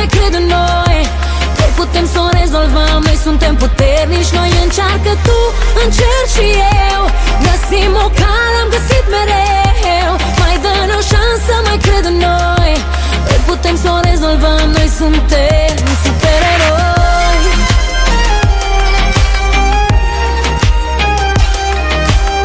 mai cred în noi. Noi putem să o rezolvăm, noi suntem puternici. Noi încearcă tu, încerc și eu. Găsim o cale, am găsit mereu. Mai dă-ne o șansă, mai cred în noi. Noi putem să o rezolvăm, noi suntem